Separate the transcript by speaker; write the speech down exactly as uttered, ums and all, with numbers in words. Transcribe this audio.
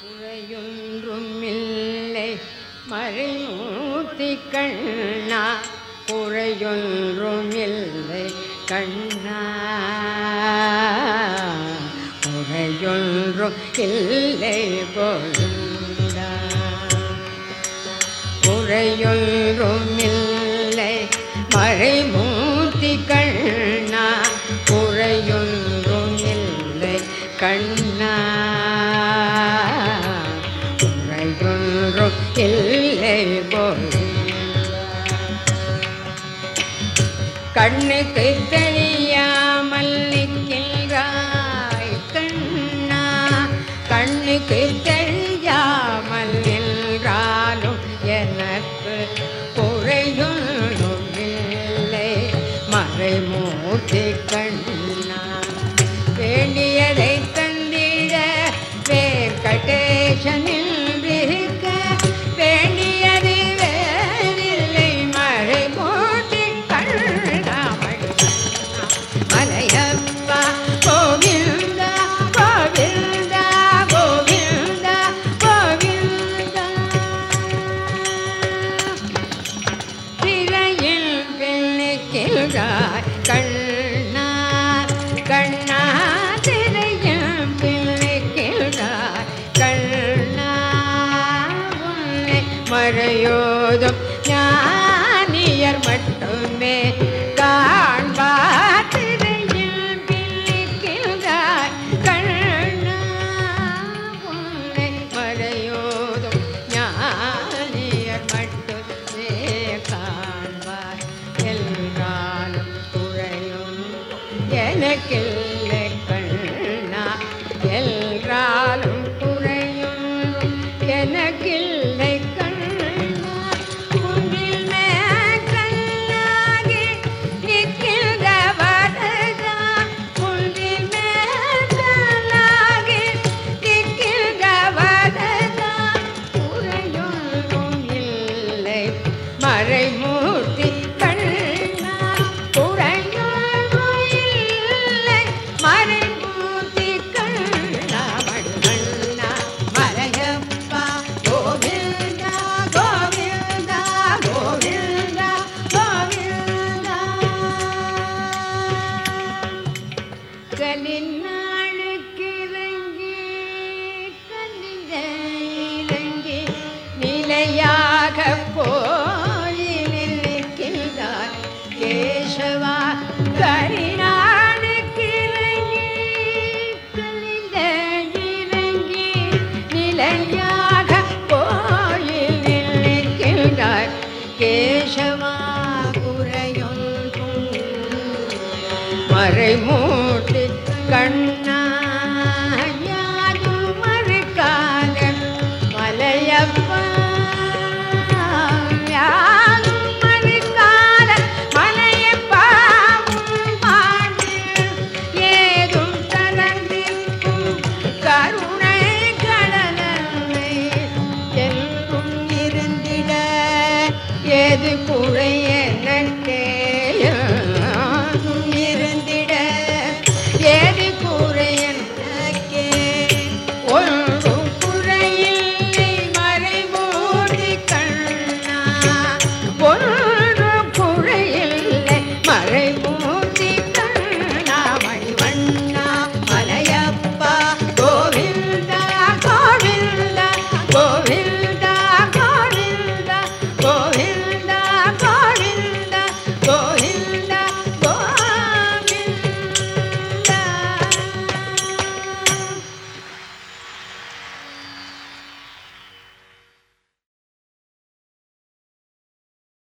Speaker 1: குறையொன்றும் இல்லை மறைமூர்த்தி கண்ணா, குறையொன்றும் இல்லை கண்ணா, குறையொன்றும் இல்லை கோவிந்தா. குறையொன்றும் இல்லை மறைமூர்த்தி கண்ணா, குறையொன்றும் இல்லை கண்ணா, குறையொன்றும் இல்லை கோவிந்தா. கண்ணுக்கு தெரியாமல் நிற்கின்றாய் கண்ணா, கண்ணுக்கு தெரியாமல் நின்றாலும் எனக்கு குறையொன்றும் இல்லை மறைமூர்த்தி கண்ணா. வேண்டியதை தந்திட வெங்கடேசனில் இருக்க, வேண்டியது வேறில்லை மறைமூர்த்தி கண்ணா. மலையப்பா கோவிந்தா கோவிந்தா கோவிந்தா கோவிந்தா. திரையில் பிள்ளைக்கிறாய் கண்ணா கண்ணா, திரையில் பிள்ளைக்கிறாய் கண்ணா. உன்னை மறையோதும் ஞானியர் மட்டுமே